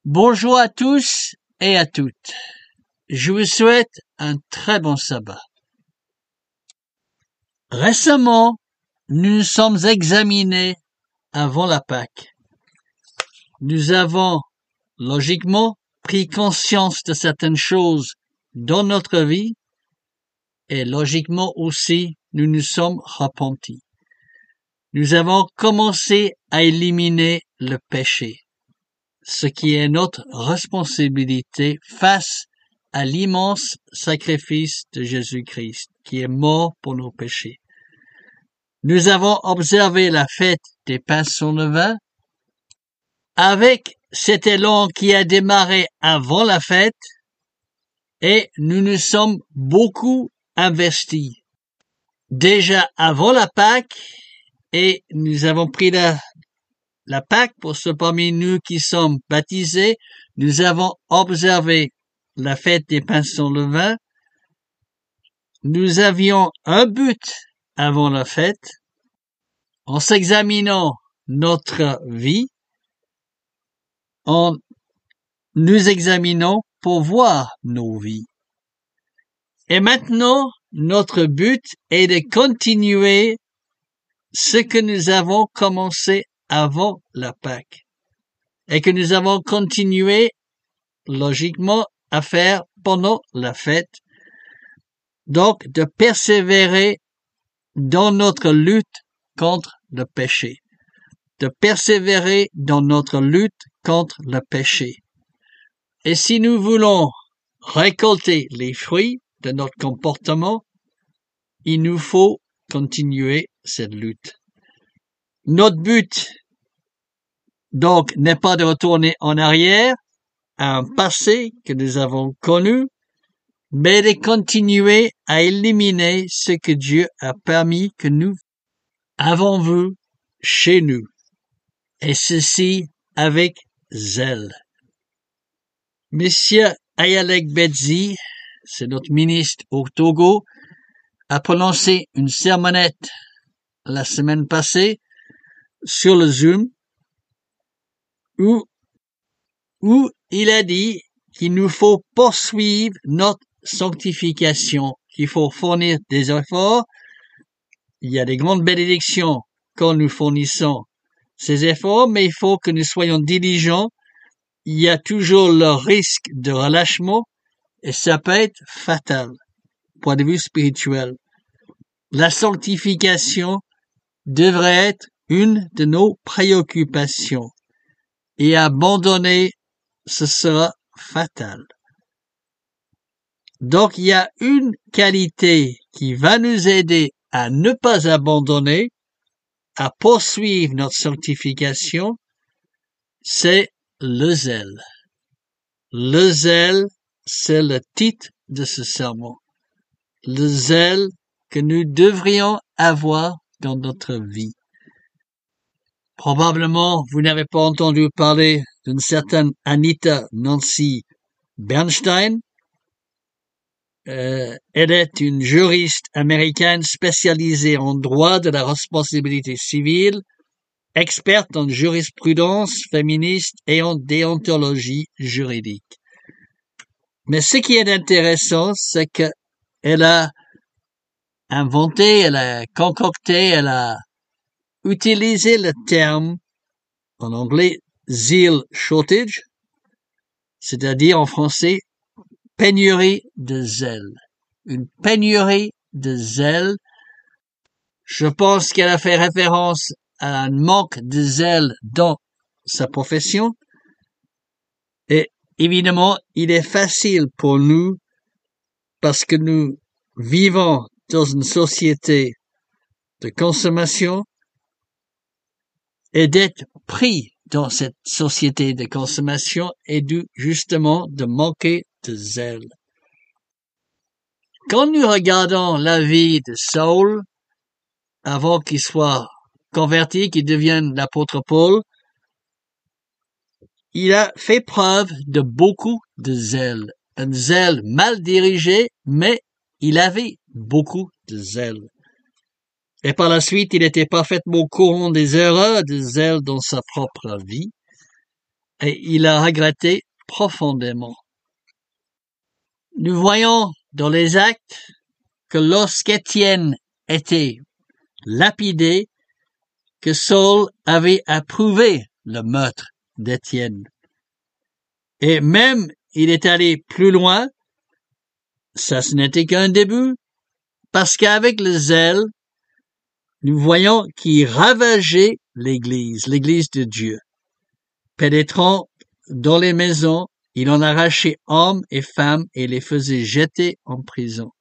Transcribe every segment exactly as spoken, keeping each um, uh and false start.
Bonjour à tous et à toutes. Je vous souhaite un très bon sabbat. Récemment, nous nous sommes examinés avant la Pâque. Nous avons, logiquement, pris conscience de certaines choses dans notre vie et logiquement aussi, nous nous sommes repentis. Nous avons commencé à éliminer le péché, ce qui est notre responsabilité face à l'immense sacrifice de Jésus-Christ, qui est mort pour nos péchés. Nous avons observé la fête des pains sans levain avec cet élan qui a démarré avant la fête et nous nous sommes beaucoup investis. Déjà avant la Pâque, et nous avons pris la, la Pâque pour ceux parmi nous qui sommes baptisés, nous avons observé la fête des pains sans levain. Nous avions un but avant la fête, en s'examinant notre vie, en nous examinant pour voir nos vies. Et maintenant, notre but est de continuer ce que nous avons commencé avant la Pâque et que nous avons continué logiquement à faire pendant la fête. Donc, de persévérer dans notre lutte contre le péché. De persévérer dans notre lutte contre le péché. Et si nous voulons récolter les fruits de notre comportement, il nous faut continuer cette lutte. Notre but, donc, n'est pas de retourner en arrière à un passé que nous avons connu, mais de continuer à éliminer ce que Dieu a permis que nous avons vu chez nous, et ceci avec zèle. Monsieur Ayalek Bedzi, c'est notre ministre au Togo, a prononcé une sermonnette la semaine passée sur le Zoom où, où il a dit qu'il nous faut poursuivre notre sanctification, qu'il faut fournir des efforts. Il y a des grandes bénédictions quand nous fournissons ces efforts, mais il faut que nous soyons diligents. Il y a toujours le risque de relâchement et ça peut être fatal, point de vue spirituel. La sanctification devrait être une de nos préoccupations et abandonner, ce sera fatal. Donc, il y a une qualité qui va nous aider à ne pas abandonner, à poursuivre notre sanctification, c'est le zèle. Le zèle, c'est le titre de ce sermon. Le zèle que nous devrions avoir dans notre vie. Probablement, vous n'avez pas entendu parler d'une certaine Anita Nancy Bernstein. Euh, elle est une juriste américaine spécialisée en droit de la responsabilité civile, experte en jurisprudence féministe et en déontologie juridique. Mais ce qui est intéressant, c'est qu'elle a inventé, elle a concocté, elle a utilisé le terme en anglais zeal shortage, c'est-à-dire en français pénurie de zèle. Une pénurie de zèle. Je pense qu'elle a fait référence à un manque de zèle dans sa profession. Et évidemment, il est facile pour nous, parce que nous vivons dans une société de consommation, et d'être pris dans cette société de consommation et de, justement, de manquer de zèle. Quand nous regardons la vie de Saul, avant qu'il soit converti, qu'il devienne l'apôtre Paul, il a fait preuve de beaucoup de zèle. Un zèle mal dirigé, mais il avait beaucoup de zèle. Et par la suite, il était parfaitement au courant des erreurs de zèle dans sa propre vie. et il a regretté profondément. Nous voyons dans les Actes que lorsqu'Étienne était lapidé, que Saul avait approuvé le meurtre d'Étienne. Et même, il est allé plus loin, ça ce n'était qu'un début, parce qu'avec le zèle, nous voyons qu'il ravageait l'Église, l'Église de Dieu. Pénétrant dans les maisons, il en arrachait hommes et femmes et les faisait jeter en prison.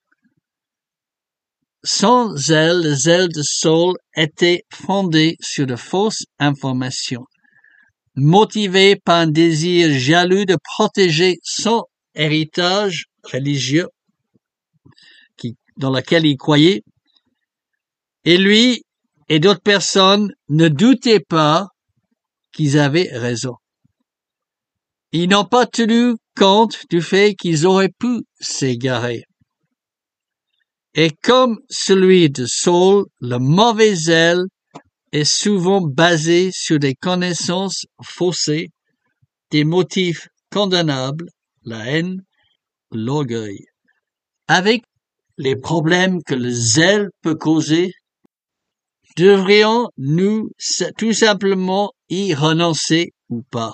Son zèle, le zèle de Saul, était fondé sur de fausses informations, motivé par un désir jaloux de protéger son héritage religieux qui, dans lequel il croyait. Et lui et d'autres personnes ne doutaient pas qu'ils avaient raison. Ils n'ont pas tenu compte du fait qu'ils auraient pu s'égarer. Et comme celui de Saul, le mauvais zèle est souvent basé sur des connaissances faussées, des motifs condamnables, la haine, l'orgueil. Avec les problèmes que le zèle peut causer, devrions-nous tout simplement y renoncer ou pas?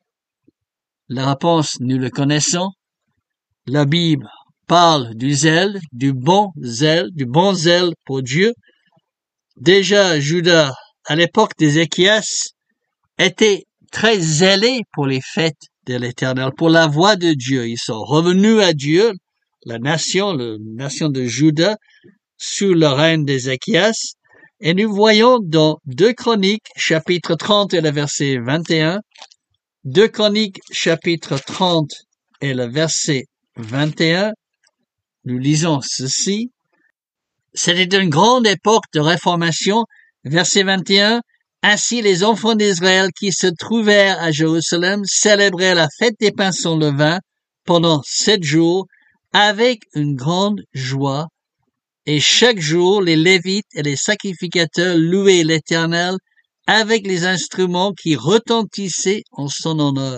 La réponse, nous le connaissons. La Bible parle du zèle, du bon zèle, du bon zèle pour Dieu. Déjà, Judas, à l'époque d'Ézéchias, était très zélé pour les fêtes de l'Éternel, pour la voix de Dieu. Ils sont revenus à Dieu, la nation, la nation de Juda, sous le règne d'Ézéchias. Et nous voyons dans deux Chroniques, chapitre trente et le verset vingt et un, deux Chroniques, chapitre trente et le verset vingt et un, nous lisons ceci. C'était une grande époque de réformation, verset vingt et un. Ainsi les enfants d'Israël qui se trouvèrent à Jérusalem célébrèrent la fête des pains sans levain pendant sept jours avec une grande joie. Et chaque jour, les Lévites et les sacrificateurs louaient l'Éternel avec les instruments qui retentissaient en son honneur.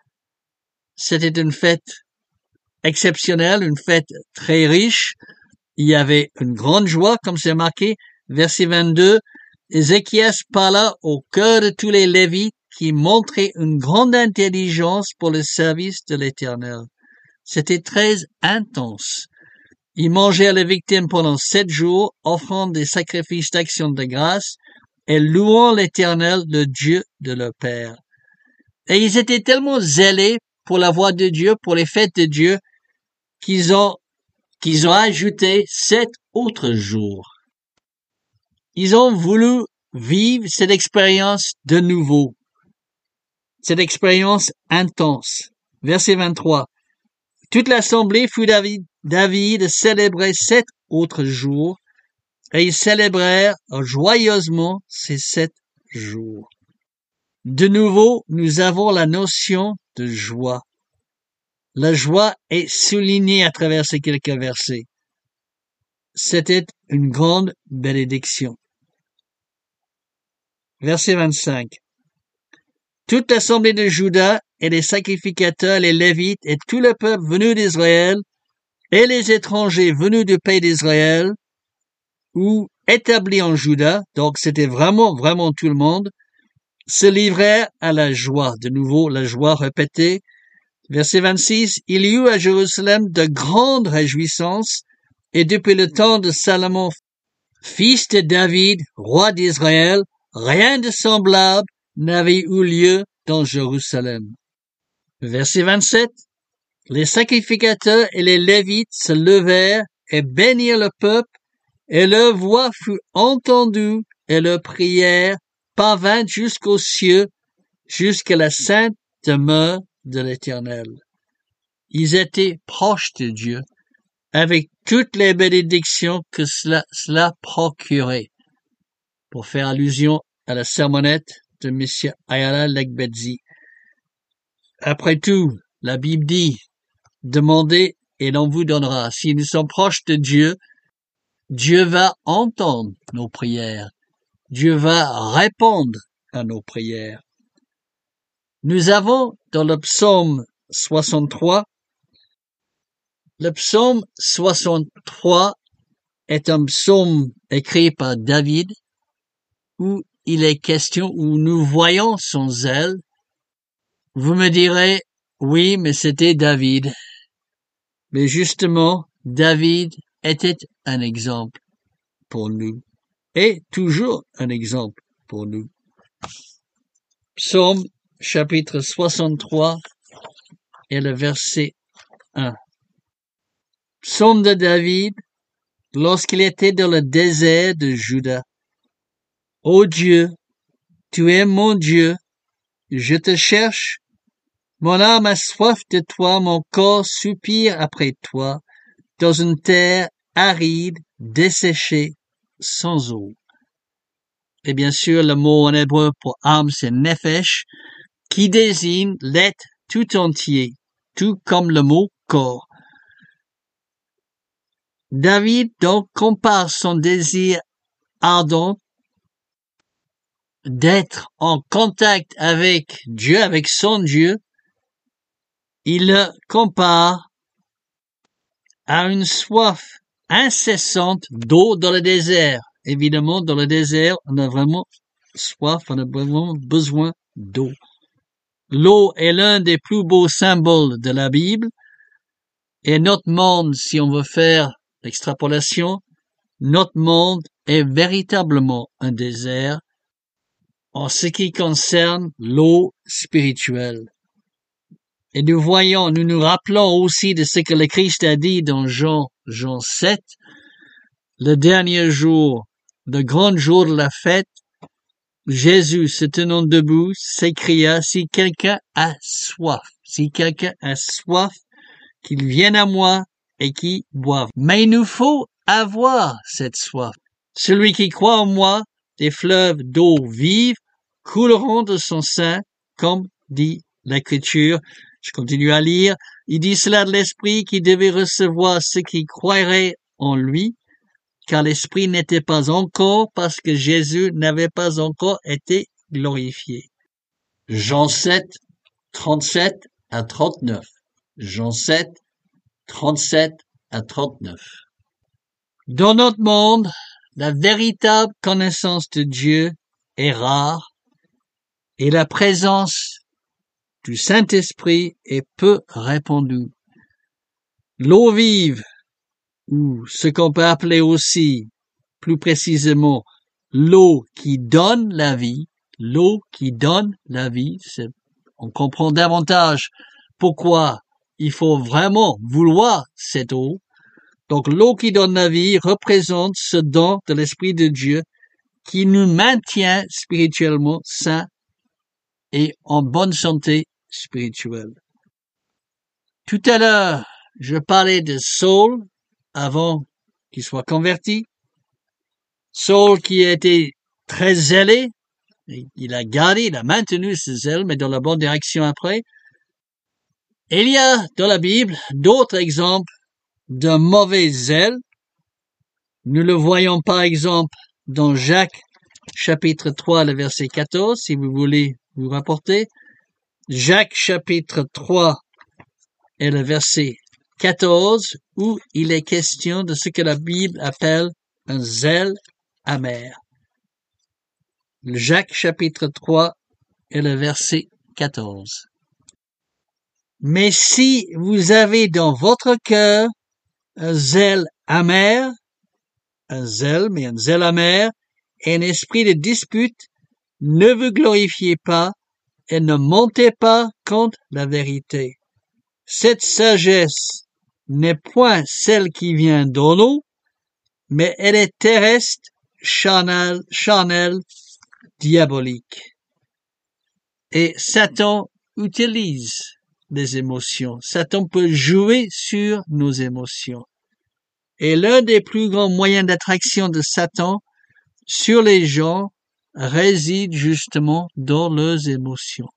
C'était une fête exceptionnelle, une fête très riche. Il y avait une grande joie, comme c'est marqué, verset vingt-deux. Ézéchias parla au cœur de tous les Lévites qui montraient une grande intelligence pour le service de l'Éternel. C'était très intense. Ils mangèrent les victimes pendant sept jours, offrant des sacrifices d'action de grâce et louant l'Éternel, le Dieu de leur père. Et ils étaient tellement zélés pour la voix de Dieu, pour les fêtes de Dieu, qu'ils ont, qu'ils ont ajouté sept autres jours. Ils ont voulu vivre cette expérience de nouveau, cette expérience intense. Verset vingt-trois. Toute l'assemblée fut d'avis de célébrer sept autres jours, et ils célébrèrent joyeusement ces sept jours. De nouveau, nous avons la notion de joie. La joie est soulignée à travers ces quelques versets. C'était une grande bénédiction. Verset vingt-cinq. Toute l'assemblée de Juda et les sacrificateurs, les Lévites et tout le peuple venu d'Israël et les étrangers venus du pays d'Israël ou établis en Juda, donc c'était vraiment, vraiment tout le monde, se livrèrent à la joie. De nouveau, la joie répétée. Verset vingt-six. Il y eut à Jérusalem de grandes réjouissances et depuis le temps de Salomon, fils de David, roi d'Israël, rien de semblable n'avait eu lieu dans Jérusalem. Verset vingt-sept. Les sacrificateurs et les Lévites se levèrent et bénirent le peuple, et leur voix fut entendue, et leur prière parvint jusqu'aux cieux, jusqu'à la sainte demeure de l'Éternel. Ils étaient proches de Dieu, avec toutes les bénédictions que cela, cela procurait. Pour faire allusion à la sermonnette de M. Ayala Legbedzi. Après tout, la Bible dit, demandez et l'on vous donnera. Si nous sommes proches de Dieu, Dieu va entendre nos prières. Dieu va répondre à nos prières. Nous avons dans le psaume soixante-trois, le psaume soixante-trois est un psaume écrit par David où il est question, où nous voyons son zèle. Vous me direz, oui, mais c'était David. Mais justement, David était un exemple pour nous et toujours un exemple pour nous. Psaume chapitre soixante-trois et le verset un. Psaume de David lorsqu'il était dans le désert de Juda. Ô Dieu, tu es mon Dieu, je te cherche. Mon âme a soif de toi, mon corps soupire après toi, dans une terre aride, desséchée, sans eau. Et bien sûr, le mot en hébreu pour âme, c'est nephesh, qui désigne l'être tout entier, tout comme le mot corps. David donc compare son désir ardent d'être en contact avec Dieu, avec son Dieu. Il le compare à une soif incessante d'eau dans le désert. Évidemment, dans le désert, on a vraiment soif, on a vraiment besoin d'eau. L'eau est l'un des plus beaux symboles de la Bible. Et notre monde, si on veut faire l'extrapolation, notre monde est véritablement un désert en ce qui concerne l'eau spirituelle. Et nous voyons, nous nous rappelons aussi de ce que le Christ a dit dans Jean, Jean sept, le dernier jour, le grand jour de la fête, Jésus, se tenant debout, s'écria, si quelqu'un a soif, si quelqu'un a soif, qu'il vienne à moi et qu'il boive. Mais il nous faut avoir cette soif. Celui qui croit en moi, des fleuves d'eau vive couleront de son sein, comme dit l'Écriture. Je continue à lire. Il dit cela de l'Esprit qui devait recevoir ceux qui croiraient en lui, car l'Esprit n'était pas encore, parce que Jésus n'avait pas encore été glorifié. Jean sept, trente-sept à trente-neuf. Jean sept, trente-sept à trente-neuf. Dans notre monde, la véritable connaissance de Dieu est rare et la présence du Saint-Esprit est peu répandue. L'eau vive, ou ce qu'on peut appeler aussi, plus précisément, l'eau qui donne la vie, l'eau qui donne la vie, c'est, on comprend davantage pourquoi il faut vraiment vouloir cette eau. Donc l'eau qui donne la vie représente ce don de l'Esprit de Dieu qui nous maintient spirituellement sains et en bonne santé spirituelle. Tout à l'heure, je parlais de Saul avant qu'il soit converti. Saul qui a été très zélé, il a gardé, il a maintenu ce zèle, mais dans la bonne direction après. Et il y a dans la Bible d'autres exemples d'un mauvais zèle. Nous le voyons par exemple dans Jacques chapitre trois, le verset quatorze, si vous voulez vous rapporter. Jacques chapitre trois et le verset quatorze, où il est question de ce que la Bible appelle un zèle amer. Jacques chapitre trois et le verset quatorze. Mais si vous avez dans votre cœur un zèle amer, un zèle, mais un zèle amer, et un esprit de dispute, ne vous glorifiez pas et ne montez pas contre la vérité. Cette sagesse n'est point celle qui vient d'en haut, mais elle est terrestre, charnelle, charnelle, diabolique. Et Satan utilise les émotions. Satan peut jouer sur nos émotions. Et l'un des plus grands moyens d'attraction de Satan sur les gens réside justement dans leurs émotions.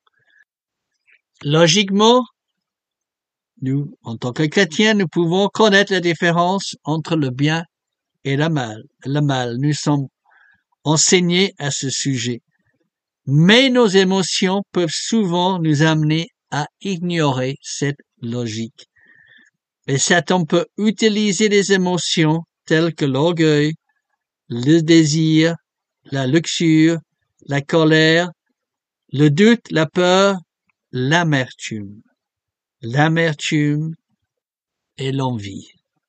Logiquement, nous, en tant que chrétiens, nous pouvons connaître la différence entre le bien et le mal. Le mal, nous sommes enseignés à ce sujet. Mais nos émotions peuvent souvent nous amener à ignorer cette logique. Et Satan peut utiliser les émotions telles que l'orgueil, le désir, la luxure, la colère, le doute, la peur, l'amertume, l'amertume et l'envie.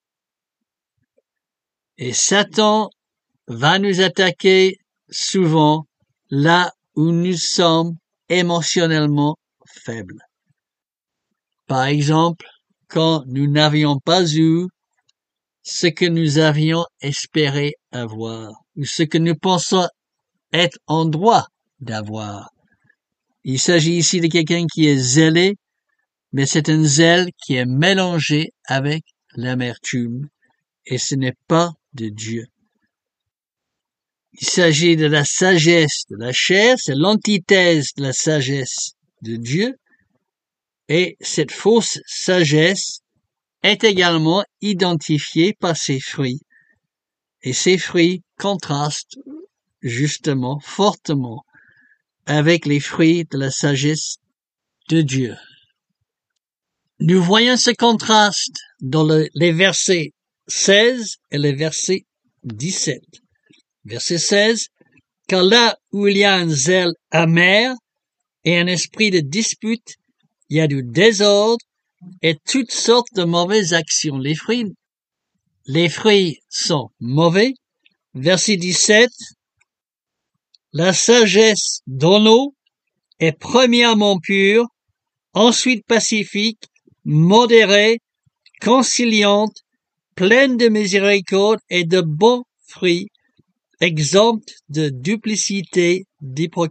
Et Satan va nous attaquer souvent là où nous sommes émotionnellement faibles. Par exemple, quand nous n'avions pas eu ce que nous avions espéré avoir, ou ce que nous pensons être en droit d'avoir. Il s'agit ici de quelqu'un qui est zélé, mais c'est un zèle qui est mélangé avec l'amertume, et ce n'est pas de Dieu. Il s'agit de la sagesse de la chair, c'est l'antithèse de la sagesse de Dieu, et cette fausse sagesse est également identifiée par ses fruits. Et ces fruits contrastent justement fortement avec les fruits de la sagesse de Dieu. Nous voyons ce contraste dans le, les versets seize et les versets dix-sept. Verset seize, « Car là où il y a un zèle amer et un esprit de dispute, il y a du désordre et toutes sortes de mauvaises actions. » Les fruits, les fruits sont mauvais. Verset dix-sept, « La sagesse d'en haut est premièrement pure, ensuite pacifique, modérée, conciliante, pleine de miséricorde et de bons fruits, exempte de duplicité, d'hypocrisie. »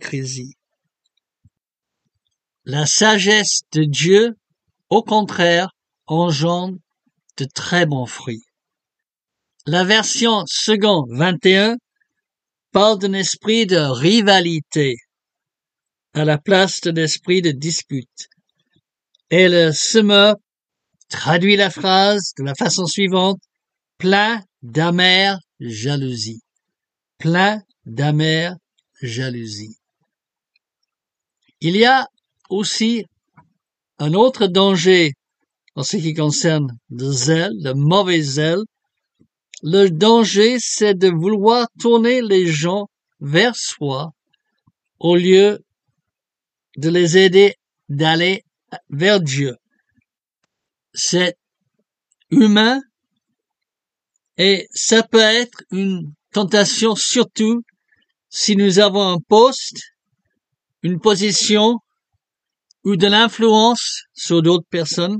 La sagesse de Dieu, au contraire, engendre de très bons fruits. La version second vingt et un parle d'un esprit de rivalité à la place d'un esprit de dispute. Et le semeur traduit la phrase de la façon suivante, plein d'amère jalousie. Plein d'amère jalousie. Il y a aussi un autre danger en ce qui concerne le zèle, le mauvais zèle. Le danger, c'est de vouloir tourner les gens vers soi au lieu de les aider d'aller vers Dieu. C'est humain et ça peut être une tentation surtout si nous avons un poste, une position ou de l'influence sur d'autres personnes.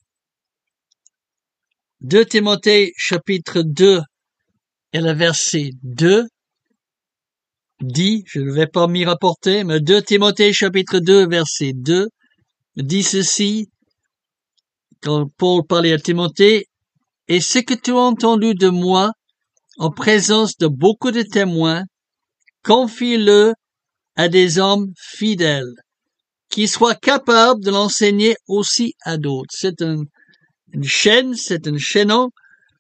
deux Timothée chapitre deux et le verset deux dit, je ne vais pas m'y rapporter, mais deux Timothée chapitre deux verset deux dit ceci, quand Paul parlait à Timothée, « Et ce que tu as entendu de moi en présence de beaucoup de témoins, confie-le à des hommes fidèles, qui soient capables de l'enseigner aussi à d'autres. » C'est un, une chaîne, c'est un chaînon,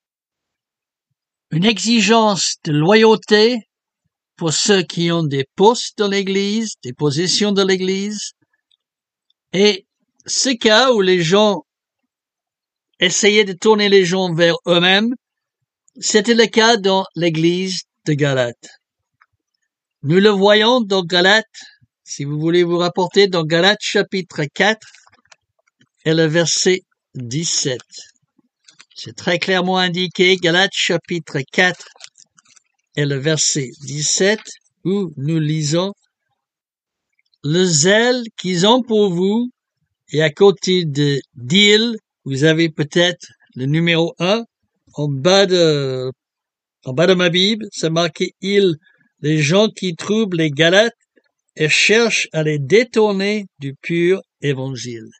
une exigence de loyauté pour ceux qui ont des postes dans l'Église, des positions dans l'Église. Et ce cas où les gens essayaient de tourner les gens vers eux-mêmes, c'était le cas dans l'Église de Galate. Nous le voyons dans Galates, si vous voulez vous rapporter, dans Galates chapitre quatre et le verset dix-sept. C'est très clairement indiqué, Galates chapitre quatre et le verset dix-sept, où nous lisons « Le zèle qu'ils ont pour vous, et à côté de « d'il », vous avez peut-être le numéro un, en bas de, en bas de ma Bible, c'est marqué « il », les gens qui troublent les Galates et cherchent à les détourner du pur évangile.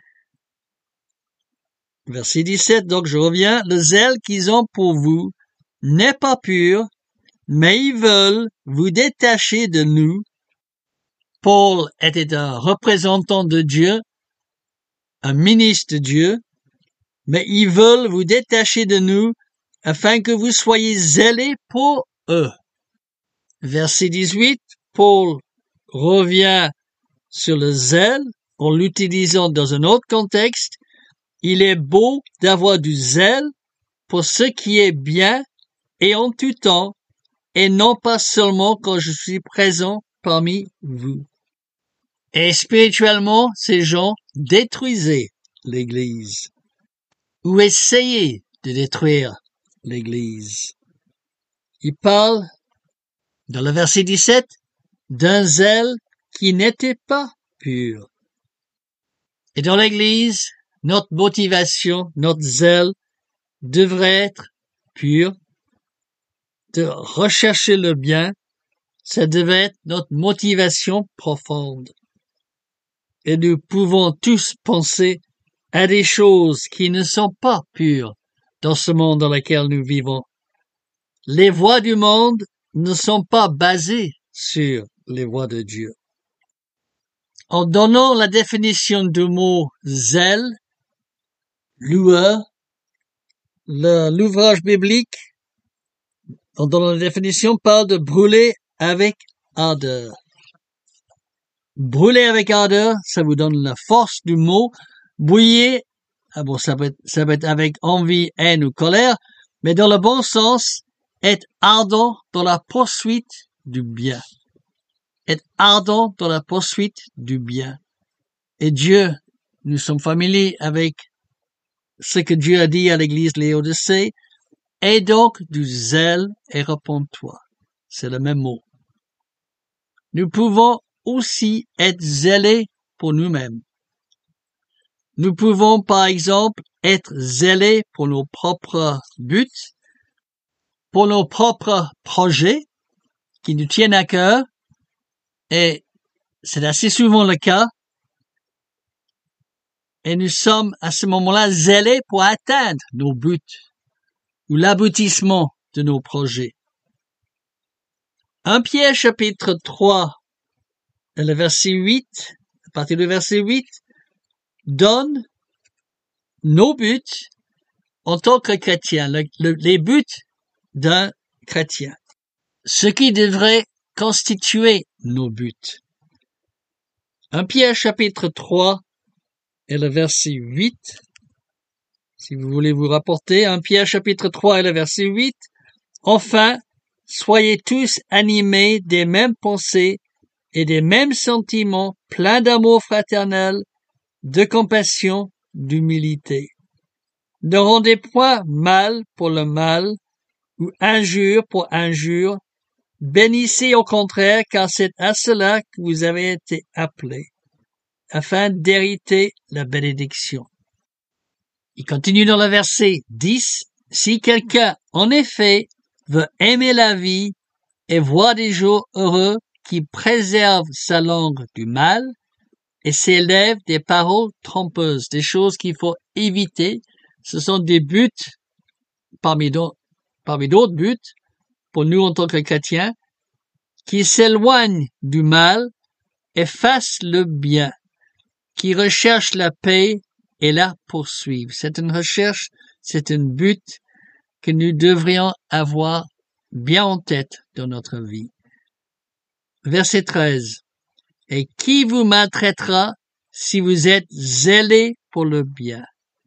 Verset dix-sept, donc je reviens, « Le zèle qu'ils ont pour vous n'est pas pur, mais ils veulent vous détacher de nous. » Paul était un représentant de Dieu, un ministre de Dieu, mais ils veulent vous détacher de nous afin que vous soyez zélés pour eux. Verset dix-huit, Paul revient sur le zèle en l'utilisant dans un autre contexte. Il est beau d'avoir du zèle pour ce qui est bien et en tout temps, et non pas seulement quand je suis présent parmi vous. Et spirituellement, ces gens détruisaient l'Église ou essayaient de détruire l'Église. Il parle, dans le verset dix-sept, d'un zèle qui n'était pas pur. Et dans l'Église, notre motivation, notre zèle devrait être pur, de rechercher le bien. Ça devait être notre motivation profonde. Et nous pouvons tous penser à des choses qui ne sont pas pures dans ce monde dans lequel nous vivons. Les voies du monde ne sont pas basées sur les voies de Dieu. En donnant la définition du mot zèle, loueur, le, l'ouvrage biblique, en donnant la définition, parle de brûler avec ardeur. Brûler avec ardeur, ça vous donne la force du mot. Bouillir, ah bon, ça peut être, ça peut être avec envie, haine ou colère, mais dans le bon sens, être ardent dans la poursuite du bien. Être ardent dans la poursuite du bien. Et Dieu, nous sommes familiers avec ce que Dieu a dit à l'église Laodicée, aie donc du zèle et repens-toi. C'est le même mot. Nous pouvons aussi être zélés pour nous-mêmes. Nous pouvons, par exemple, être zélés pour nos propres buts, pour nos propres projets qui nous tiennent à cœur, et c'est assez souvent le cas, et nous sommes à ce moment-là zélés pour atteindre nos buts ou l'aboutissement de nos projets. un Pierre chapitre trois, le verset huit, à partir du verset huit, donne nos buts en tant que chrétiens, le, le, les buts d'un chrétien, ce qui devrait constituer nos buts. un Pierre chapitre trois et le verset huit, si vous voulez vous rapporter, un Pierre chapitre trois et le verset huit, enfin, soyez tous animés des mêmes pensées et des mêmes sentiments, pleins d'amour fraternel, de compassion, d'humilité. Ne rendez point mal pour le mal, ou injure pour injure. Bénissez au contraire, car c'est à cela que vous avez été appelés, afin d'hériter la bénédiction. Il continue dans le verset dix. Si quelqu'un, en effet, veut aimer la vie et voir des jours heureux, qui préserve sa langue du mal et s'élève des paroles trompeuses, des choses qu'il faut éviter. Ce sont des buts, parmi d'autres, parmi d'autres buts, pour nous en tant que chrétiens, qui s'éloignent du mal et fassent le bien, qui recherchent la paix et la poursuivent. C'est une recherche, c'est un but que nous devrions avoir bien en tête dans notre vie. Verset treize. Et qui vous maltraitera si vous êtes zélés pour le bien?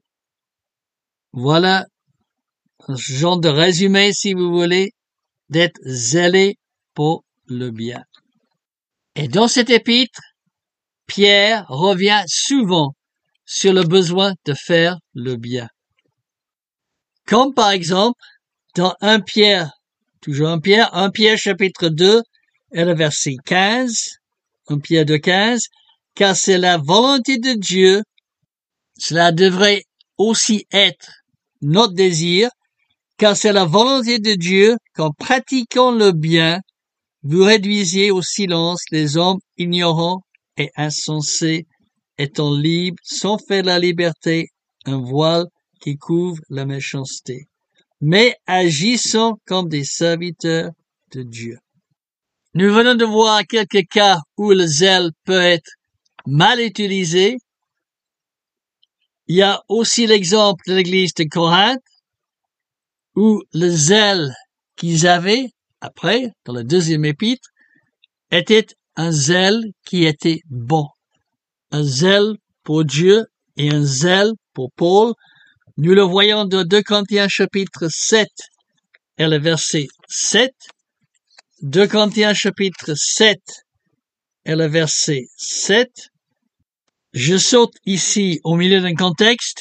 Voilà un genre de résumé, si vous voulez, d'être zélé pour le bien. Et dans cet épître, Pierre revient souvent sur le besoin de faire le bien. Comme par exemple, dans un Pierre, toujours un Pierre, un Pierre chapitre deux, et le verset quinze, un Pierre deux quinze, car c'est la volonté de Dieu, cela devrait aussi être notre désir, car c'est la volonté de Dieu qu'en pratiquant le bien, vous réduisiez au silence les hommes ignorants et insensés, étant libres, sans faire la liberté, un voile qui couvre la méchanceté, mais agissant comme des serviteurs de Dieu. Nous venons de voir quelques cas où le zèle peut être mal utilisé. Il y a aussi l'exemple de l'église de Corinthe, où le zèle qu'ils avaient, après, dans le deuxième épître, était un zèle qui était bon. Un zèle pour Dieu et un zèle pour Paul. Nous le voyons dans deux Corinthiens chapitre sept et le verset sept. deux Corinthiens chapitre sept et le verset sept. Je saute ici au milieu d'un contexte.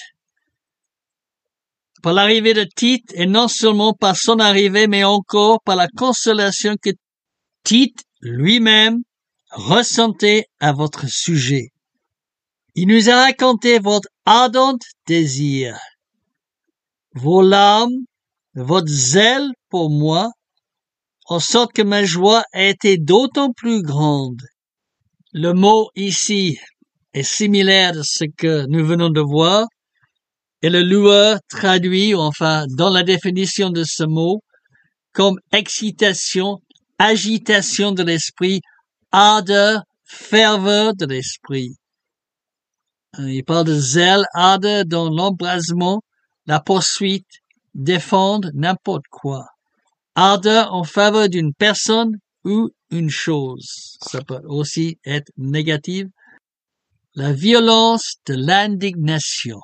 Par l'arrivée de Tite, et non seulement par son arrivée, mais encore par la consolation que Tite lui-même ressentait à votre sujet. Il nous a raconté votre ardent désir, vos larmes, votre zèle pour moi, en sorte que ma joie a été d'autant plus grande. Le mot ici est similaire à ce que nous venons de voir, et le loueur traduit, enfin, dans la définition de ce mot, comme excitation, agitation de l'esprit, ardeur, ferveur de l'esprit. Il parle de zèle, ardeur dans l'embrasement, la poursuite, défendre n'importe quoi. Ardeur en faveur d'une personne ou une chose. Ça peut aussi être négatif. La violence de l'indignation.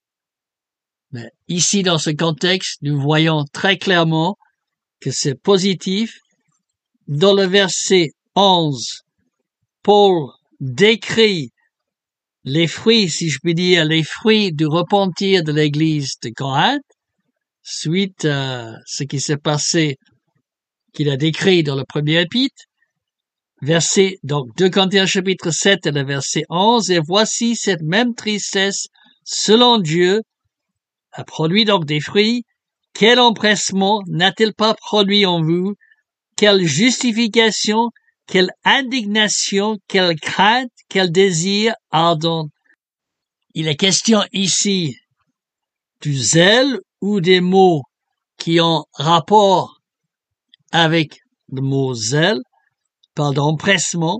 Mais ici, dans ce contexte, nous voyons très clairement que c'est positif. Dans le verset onze, Paul décrit les fruits, si je puis dire, les fruits du repentir de l'église de Corinthe, suite à ce qui s'est passé, qu'il a décrit dans le premier épître. Verset, donc, deux Corinthiens chapitre sept et le verset onze, et voici cette même tristesse, selon Dieu, a produit donc des fruits. Quel empressement n'a-t-il pas produit en vous? Quelle justification, quelle indignation, quelle crainte, quel désir ardent. Il est question ici du zèle ou des mots qui ont rapport avec le mot zèle, parle d'empressement,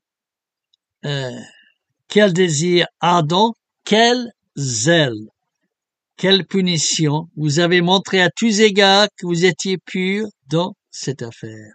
euh, quel désir ardent, quel zèle. Quelle punition! Vous avez montré à tous égards que vous étiez purs dans cette affaire.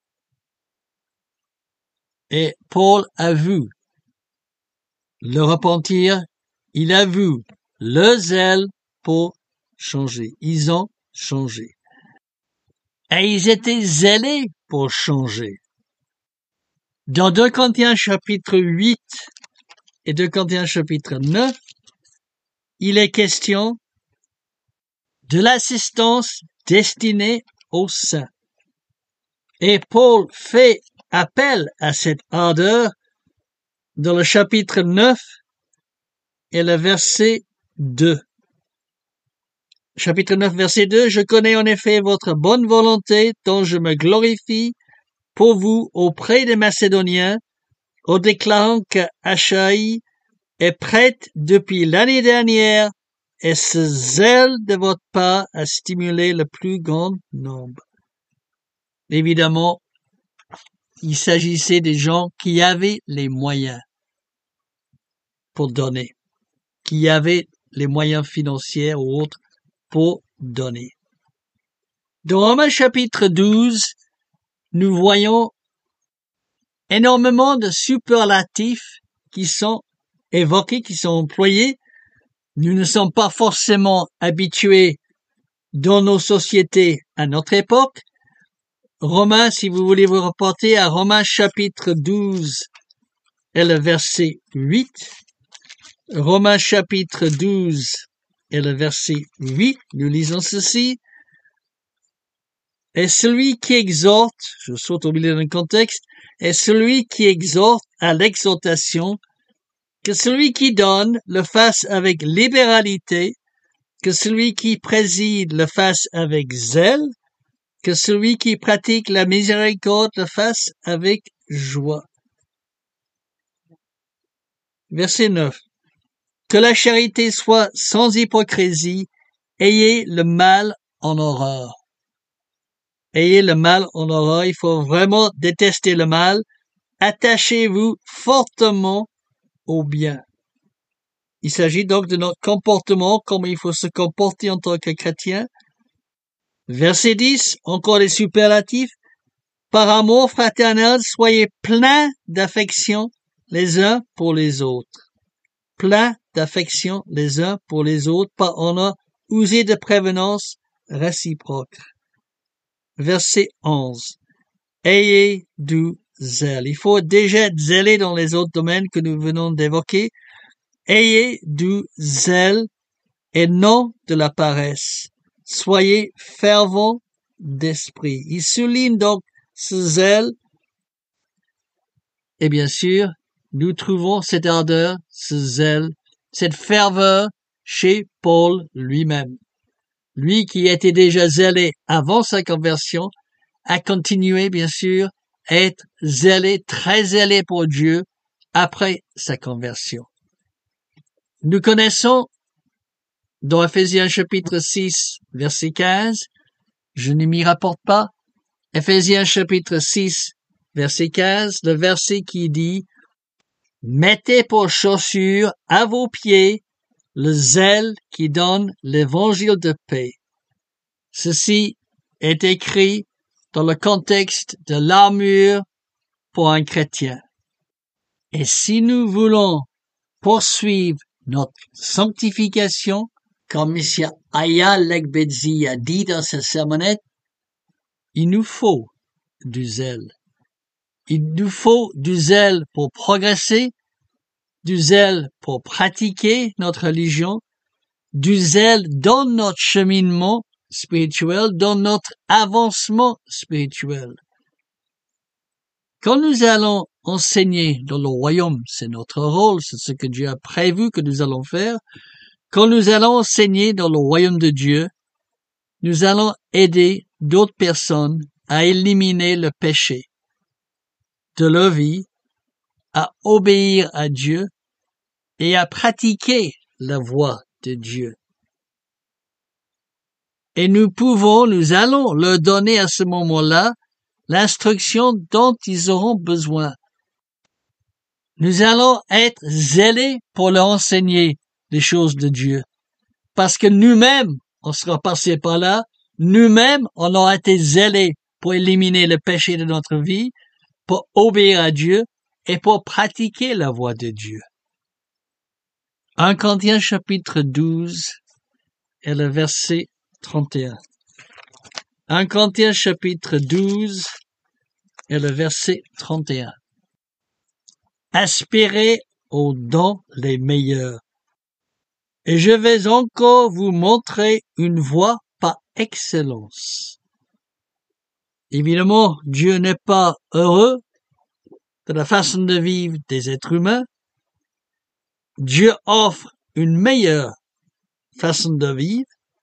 Et Paul a vu le repentir, il a vu le zèle pour changer. Ils ont changé. Et ils étaient zélés pour changer. Dans deux Corinthiens chapitre huit et deux Corinthiens chapitre neuf, il est question de l'assistance destinée aux saints. Et Paul fait appel à cette ardeur dans le chapitre neuf et le verset deux. Chapitre neuf, verset deux, « Je connais en effet votre bonne volonté, dont je me glorifie pour vous auprès des Macédoniens, en déclarant que Achaïe est prête depuis l'année dernière, et ce zèle de votre part a stimulé le plus grand nombre. » Évidemment, il s'agissait des gens qui avaient les moyens pour donner, qui avaient les moyens financiers ou autres pour donner. Dans Romains chapitre douze, nous voyons énormément de superlatifs qui sont évoqués, qui sont employés. Nous ne sommes pas forcément habitués dans nos sociétés à notre époque. Romains, si vous voulez vous reporter à Romains chapitre douze et le verset huit. Romains chapitre douze et le verset huit, nous lisons ceci. « Et celui qui exhorte, je saute au milieu d'un contexte, et celui qui exhorte à l'exhortation, que celui qui donne le fasse avec libéralité, que celui qui préside le fasse avec zèle, que celui qui pratique la miséricorde le fasse avec joie. » Verset neuf. « Que la charité soit sans hypocrisie, ayez le mal en horreur. » Ayez le mal en horreur, il faut vraiment détester le mal. Attachez-vous fortement au bien. Il s'agit donc de notre comportement, comment il faut se comporter en tant que chrétien. Verset dix, encore les superlatifs. Par amour fraternel, soyez pleins d'affection les uns pour les autres. Pleins d'affection les uns pour les autres, par honneur, usez de prévenance réciproque. Verset onze. Ayez du zèle. Il faut déjà être zélé dans les autres domaines que nous venons d'évoquer. Ayez du zèle et non de la paresse. Soyez fervents d'esprit. Il souligne donc ce zèle. Et bien sûr, nous trouvons cette ardeur, ce zèle, cette ferveur chez Paul lui-même. Lui qui était déjà zélé avant sa conversion, a continué, bien sûr, à être zélé, très zélé pour Dieu après sa conversion. Nous connaissons dans Ephésiens chapitre six, verset quinze, je ne m'y rapporte pas, Ephésiens chapitre six, verset quinze, le verset qui dit « Mettez pour chaussure à vos pieds le zèle qui donne l'évangile de paix. » Ceci est écrit dans le contexte de l'armure pour un chrétien. Et si nous voulons poursuivre notre sanctification, comme M. Aya Legbedzi a dit dans sa sermonnette, il nous faut du zèle. Il nous faut du zèle pour progresser, du zèle pour pratiquer notre religion, du zèle dans notre cheminement spirituel, dans notre avancement spirituel. Quand nous allons enseigner dans le royaume, c'est notre rôle, c'est ce que Dieu a prévu que nous allons faire. Quand nous allons enseigner dans le royaume de Dieu, nous allons aider d'autres personnes à éliminer le péché de leur vie, à obéir à Dieu et à pratiquer la voie de Dieu. Et nous pouvons, nous allons leur donner à ce moment-là l'instruction dont ils auront besoin. Nous allons être zélés pour leur enseigner les choses de Dieu. Parce que nous-mêmes, on sera passé par là, nous-mêmes, on aura été zélés pour éliminer le péché de notre vie, pour obéir à Dieu et pour pratiquer la voie de Dieu. premier Corinthiens chapitre douze et le verset trente et un. premier Corinthiens chapitre douze et le verset trente et un. Aspirez aux dons les meilleurs. Et je vais encore vous montrer une voie par excellence. Évidemment, Dieu n'est pas heureux de la façon de vivre des êtres humains. Dieu offre une meilleure façon de vivre.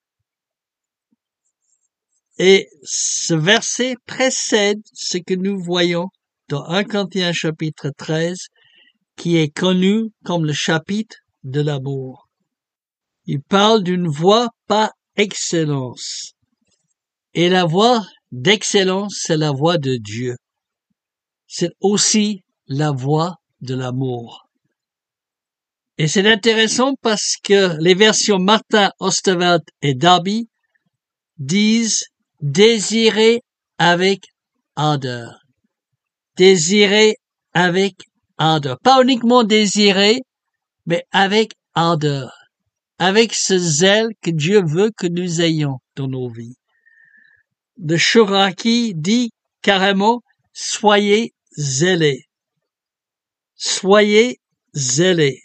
Et ce verset précède ce que nous voyons dans premier Corinthiens chapitre treize, qui est connu comme le chapitre de l'amour. Il parle d'une voie par excellence. Et la voie d'excellence, c'est la voie de Dieu. C'est aussi la voie de l'amour. Et c'est intéressant parce que les versions Martin, Osterwald et Darby disent « désirer avec ardeur ». Désirer avec ardeur. Pas uniquement désirer, mais avec ardeur. Avec ce zèle que Dieu veut que nous ayons dans nos vies. Le Shoraki dit carrément « soyez zélés ». Soyez zélés.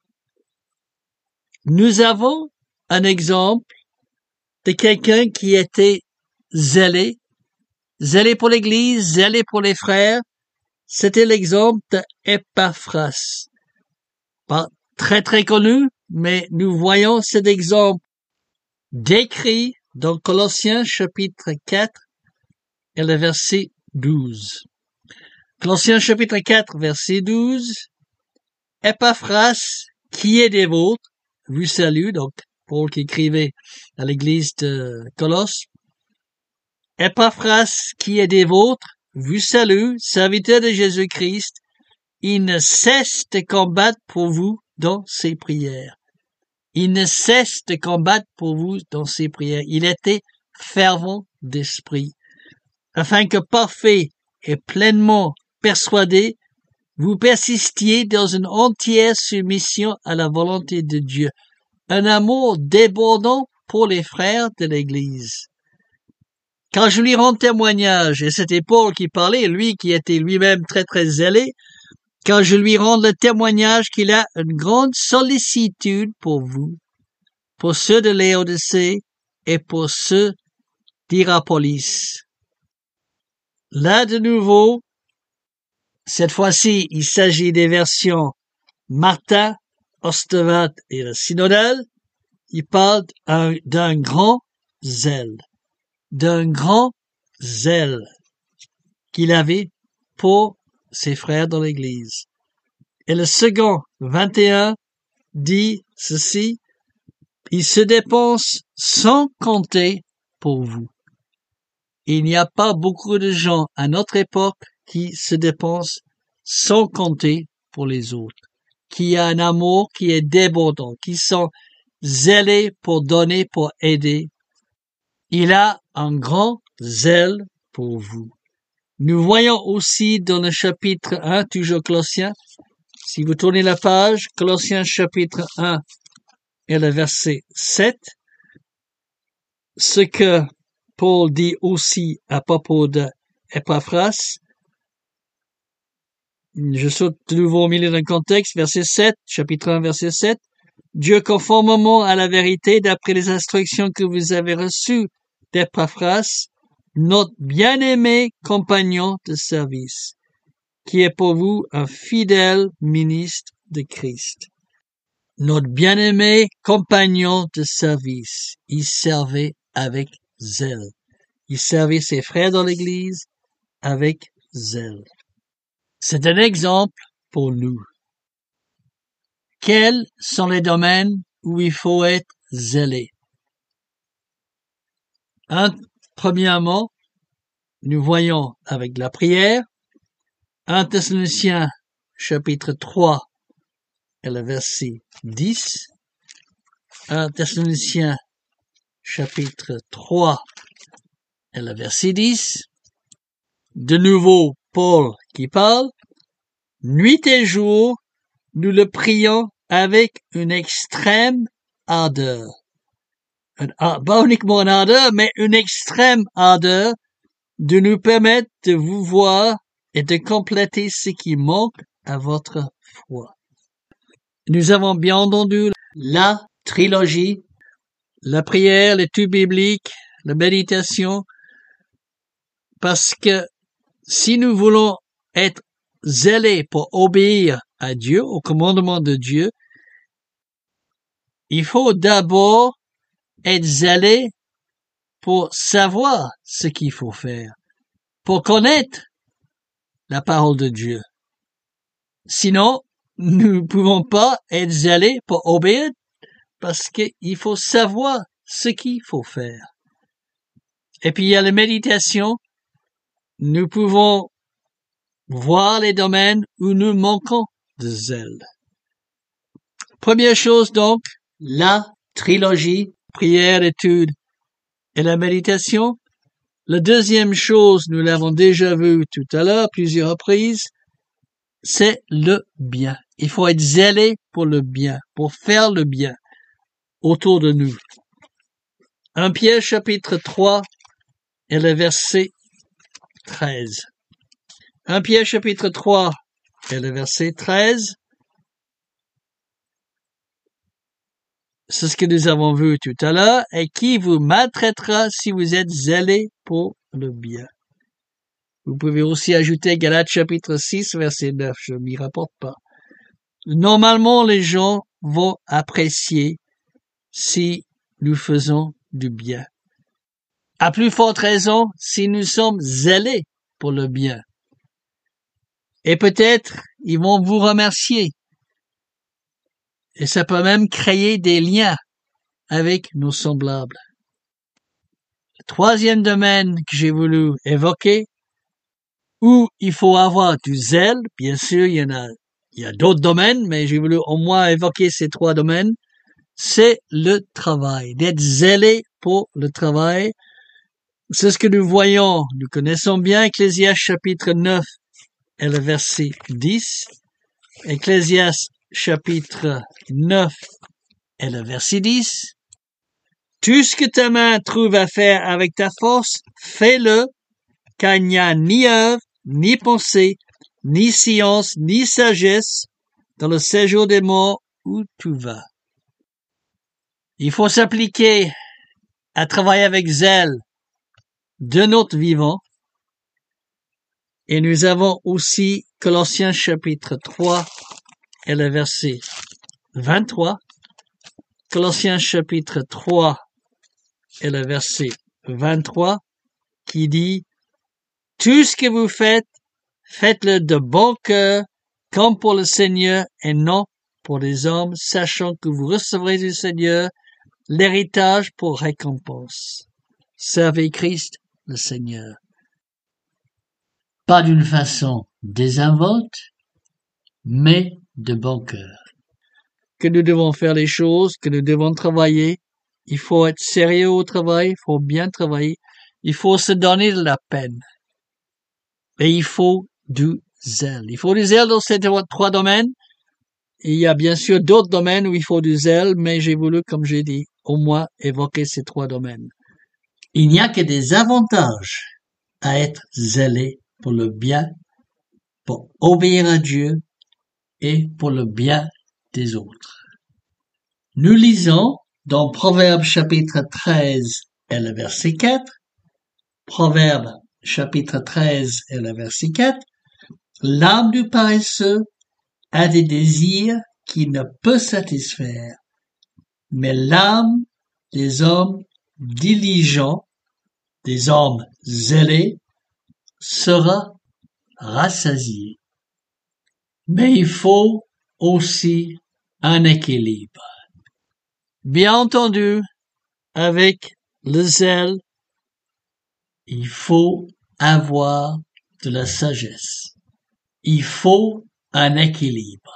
Nous avons un exemple de quelqu'un qui était zélé, zélé pour l'Église, zélé pour les frères. C'était l'exemple d'Epaphras. Pas très très connu, mais nous voyons cet exemple décrit dans Colossiens chapitre quatre et le verset douze. Colossiens chapitre quatre, verset douze. Epaphras, qui est des vôtres, vous salue, donc Paul qui écrivait à l'église de Colosse. Epaphras, qui est des vôtres, vous salue, serviteur de Jésus-Christ. Il ne cesse de combattre pour vous dans ses prières. Il ne cesse de combattre pour vous dans ses prières. Il était fervent d'esprit, afin que parfait et pleinement persuadé, vous persistiez dans une entière soumission à la volonté de Dieu, un amour débordant pour les frères de l'Église. Quand je lui rends témoignage, et c'était Paul qui parlait, lui qui était lui-même très très zélé, quand je lui rends le témoignage qu'il a une grande sollicitude pour vous, pour ceux de Laodicée et pour ceux d'Hierapolis. Là de nouveau, cette fois-ci, il s'agit des versions Martin, Ostavath et le synodal. Il parle d'un grand zèle, d'un grand zèle qu'il avait pour ses frères dans l'Église. Et le second, vingt et un, dit ceci, il se dépense sans compter pour vous. Il n'y a pas beaucoup de gens à notre époque qui se dépensent sans compter pour les autres, qui a un amour qui est débordant, qui sont zélés pour donner, pour aider. Il a un grand zèle pour vous. Nous voyons aussi dans le chapitre un, toujours Colossiens, si vous tournez la page, Colossiens chapitre un et le verset sept, ce que Paul dit aussi à propos de Epaphras. Je saute de nouveau au milieu d'un contexte, verset sept, chapitre un, verset sept. Dieu, conformément à la vérité, d'après les instructions que vous avez reçues d'Epaphras, notre bien-aimé compagnon de service, qui est pour vous un fidèle ministre de Christ. Notre bien-aimé compagnon de service, il servait avec zèle. Il servait ses frères dans l'Église avec zèle. C'est un exemple pour nous. Quels sont les domaines où il faut être zélé? Un, premièrement, nous voyons avec la prière, un Thessaloniciens chapitre trois et le verset dix, un Thessaloniciens chapitre trois et le verset dix, de nouveau Paul qui parle, nuit et jour, nous le prions avec une extrême ardeur. Un, pas uniquement une ardeur, mais une extrême ardeur de nous permettre de vous voir et de compléter ce qui manque à votre foi. Nous avons bien entendu la trilogie, la prière, l'étude biblique, la méditation, parce que si nous voulons être zélés pour obéir à Dieu, au commandement de Dieu, il faut d'abord être zélé pour savoir ce qu'il faut faire, pour connaître la parole de Dieu. Sinon, nous ne pouvons pas être zélés pour obéir parce qu'il faut savoir ce qu'il faut faire. Et puis il y a la méditation. Nous pouvons voir les domaines où nous manquons de zèle. Première chose donc, la trilogie, prière, étude et la méditation. La deuxième chose, nous l'avons déjà vu tout à l'heure, plusieurs reprises, c'est le bien. Il faut être zélé pour le bien, pour faire le bien autour de nous. un Pierre chapitre trois et le verset treize. un Pierre chapitre trois et le verset treize. C'est ce que nous avons vu tout à l'heure. Et qui vous maltraitera si vous êtes zélé pour le bien. Vous pouvez aussi ajouter Galates chapitre six, verset neuf. Je ne m'y rapporte pas. Normalement, les gens vont apprécier si nous faisons du bien. À plus forte raison, si nous sommes zélés pour le bien. Et peut-être, ils vont vous remercier. Et ça peut même créer des liens avec nos semblables. Le troisième domaine que j'ai voulu évoquer, où il faut avoir du zèle, bien sûr, il y en a, il y a d'autres domaines, mais j'ai voulu au moins évoquer ces trois domaines, c'est le travail, d'être zélé pour le travail. C'est ce que nous voyons. Nous connaissons bien Ecclésiaste chapitre neuf et le verset dix. Ecclésiaste chapitre neuf et le verset dix. Tout ce que ta main trouve à faire avec ta force, fais-le, car il n'y a ni œuvre, ni pensée, ni science, ni sagesse dans le séjour des morts où tu vas. Il faut s'appliquer à travailler avec zèle de notre vivant. Et nous avons aussi Colossiens chapitre trois et le verset vingt-trois. Colossiens chapitre trois et le verset vingt-trois qui dit « Tout ce que vous faites, faites-le de bon cœur, comme pour le Seigneur et non pour les hommes, sachant que vous recevrez du Seigneur l'héritage pour récompense. Servez Christ le Seigneur. » Pas d'une façon désinvolte, mais de bon cœur. Que nous devons faire les choses, que nous devons travailler. Il faut être sérieux au travail, il faut bien travailler. Il faut se donner de la peine. Et il faut du zèle. Il faut du zèle dans ces trois domaines. Il y a bien sûr d'autres domaines où il faut du zèle, mais j'ai voulu, comme j'ai dit, au moins évoquer ces trois domaines. Il n'y a que des avantages à être zélé pour le bien, pour obéir à Dieu et pour le bien des autres. Nous lisons dans Proverbes chapitre treize et le verset quatre, Proverbes chapitre treize et le verset quatre, l'âme du paresseux a des désirs qu'il ne peut satisfaire, mais l'âme des hommes diligents, des hommes zélés, sera rassasiée. Mais il faut aussi un équilibre. Bien entendu, avec le zèle, il faut avoir de la sagesse. Il faut un équilibre.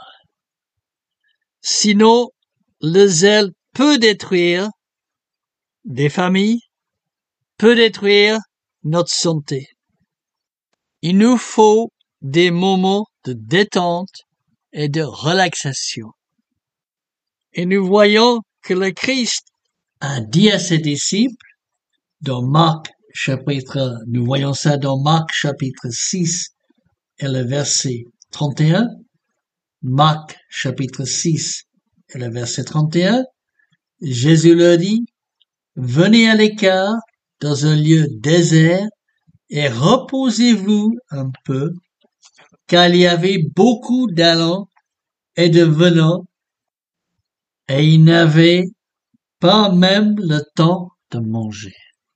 Sinon, le zèle peut détruire des familles, peut détruire notre santé. Il nous faut des moments de détente et de relaxation. Et nous voyons que le Christ a dit à ses disciples, dans Marc chapitre, nous voyons ça dans Marc chapitre six et le verset trente et un, Marc chapitre six et le verset trente et un, Jésus leur dit, venez à l'écart dans un lieu désert et reposez-vous un peu, car il y avait beaucoup d'allants et de venants, et ils n'avaient pas même le temps de manger.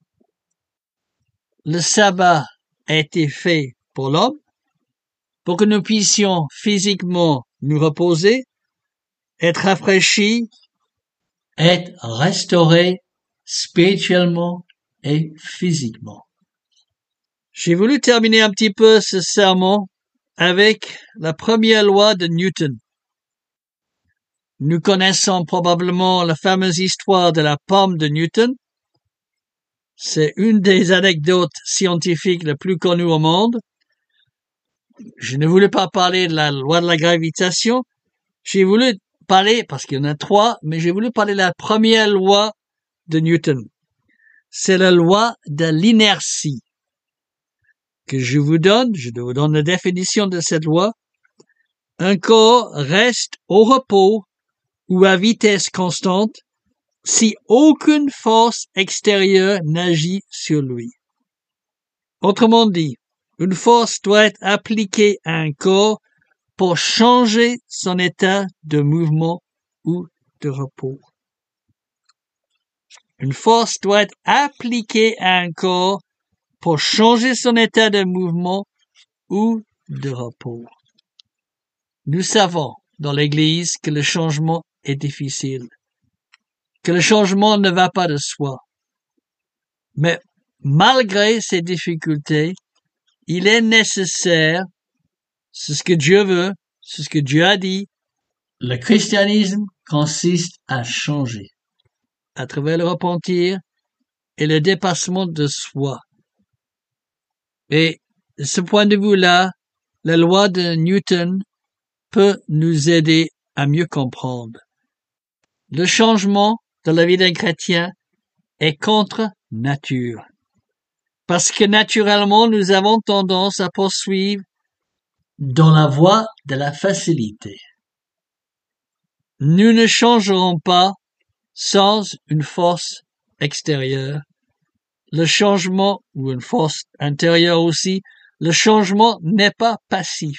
Le sabbat a été fait pour l'homme, pour que nous puissions physiquement nous reposer, être rafraîchis, être restaurés spirituellement et physiquement. J'ai voulu terminer un petit peu ce sermon avec la première loi de Newton. Nous connaissons probablement la fameuse histoire de la pomme de Newton. C'est une des anecdotes scientifiques les plus connues au monde. Je ne voulais pas parler de la loi de la gravitation. J'ai voulu parler, parce qu'il y en a trois, mais j'ai voulu parler de la première loi de Newton. C'est la loi de l'inertie que je vous donne. Je vous donne la définition de cette loi. Un corps reste au repos ou à vitesse constante si aucune force extérieure n'agit sur lui. Autrement dit, une force doit être appliquée à un corps pour changer son état de mouvement ou de repos. Une force doit être appliquée à un corps pour changer son état de mouvement ou de repos. Nous savons dans l'Église que le changement est difficile, que le changement ne va pas de soi. Mais malgré ces difficultés, il est nécessaire, c'est ce que Dieu veut, c'est ce que Dieu a dit. Le christianisme consiste à changer à travers le repentir et le dépassement de soi. Et de ce point de vue-là, la loi de Newton peut nous aider à mieux comprendre. Le changement de la vie d'un chrétien est contre nature. Parce que naturellement, nous avons tendance à poursuivre dans la voie de la facilité. Nous ne changerons pas sans une force extérieure. Le changement, ou une force intérieure aussi, le changement n'est pas passif.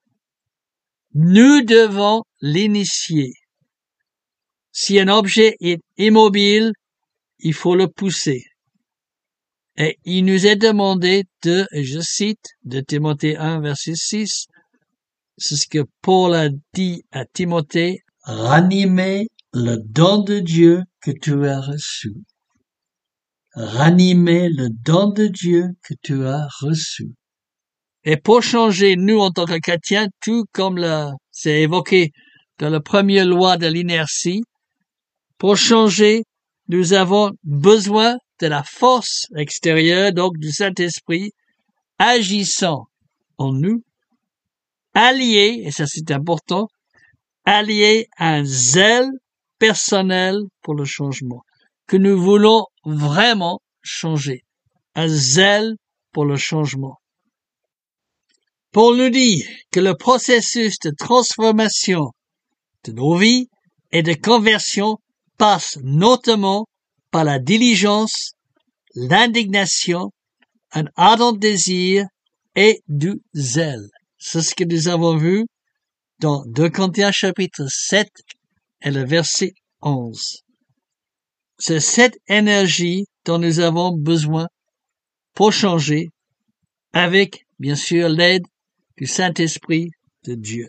Nous devons l'initier. Si un objet est immobile, il faut le pousser. Et il nous est demandé de, et je cite, de Timothée un, verset six, c'est ce que Paul a dit à Timothée, « Ranimer le don de Dieu que tu as reçu. » Ranimer le don de Dieu que tu as reçu. Et pour changer, nous, en tant que chrétiens, tout comme le, c'est évoqué dans la première loi de l'inertie, pour changer, nous avons besoin de la force extérieure, donc du Saint-Esprit, agissant en nous, allié, et ça c'est important, allié à un zèle personnel pour le changement, que nous voulons vraiment changer, un zèle pour le changement. Paul nous dit que le processus de transformation de nos vies et de conversion passe notamment par la diligence, l'indignation, un ardent désir et du zèle. C'est ce que nous avons vu dans deux Corinthiens chapitre sept et le verset onze. C'est cette énergie dont nous avons besoin pour changer avec, bien sûr, l'aide du Saint-Esprit de Dieu.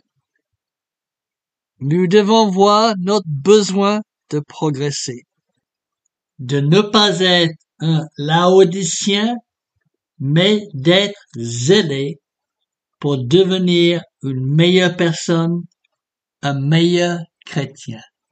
Nous devons voir notre besoin de progresser, de ne pas être un laodicien, mais d'être zélé pour devenir une meilleure personne, un meilleur chrétien.